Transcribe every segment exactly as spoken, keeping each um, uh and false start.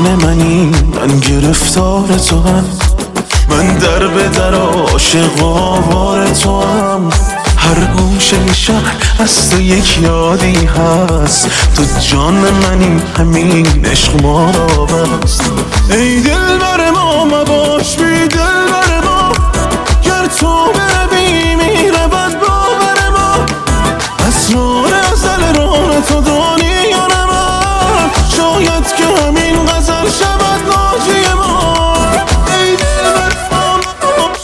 جان منی، من گرفتار تو هم، من در به در عاشق آوار تو هم. هر گوشه شهر از تو یک یادی هست، تو جان منی، همین عشق ما را بست. ای دل بر ما مباش بی دل بر ما، گر تو بروی میرود باور ما. اسرار ازل راه تو دانی یا نه من، شاید که همین غزل شود ناجی ما. ای دل بر ما مباش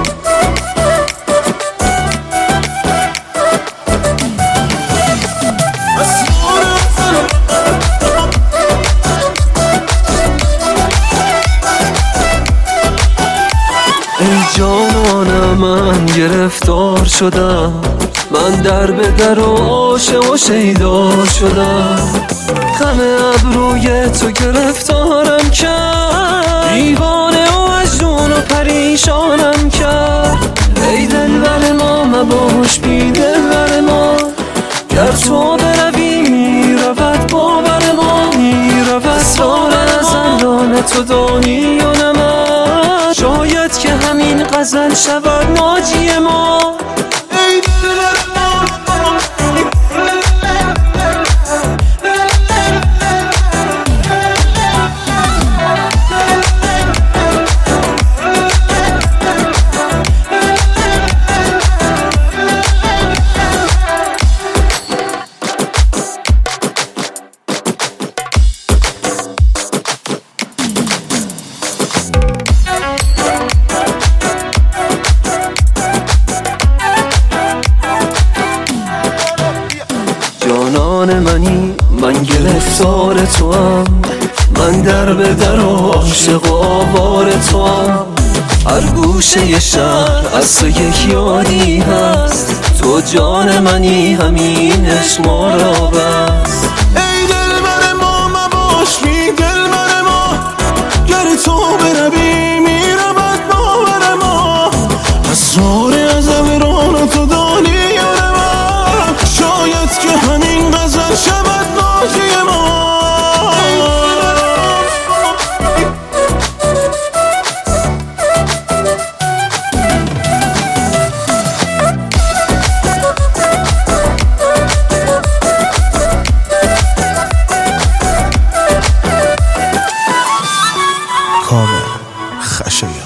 ای جانانم من گرفتار شدم، من در به در و عاشق و شیدا شدم. غم ابروی تو گرفتارم کرد، دیوانه و مجنون و پریشانم کرد. ای دلبر ما مباش بی دلبر ما، گر تو بروی میرود باور ما. میرود اسرار ازلان تو دانی یا نه من، شاید که همین غزل شود ناجی ما. ای دلبر ما جانان منی، من گرفتار تو هم، من در به در عاشق و آوار تو هم. هر گوشه شهر از تو یک یادی هست، تو جان منی، همین عشق ما را بست. ای دل بر ما مباش بی دل بر ما، گر تو بروی میرود باور ما. اسرار ازل راه تو دانی یا نه من، شاید که همین غزل شود ناجی ما. کامل خشایار.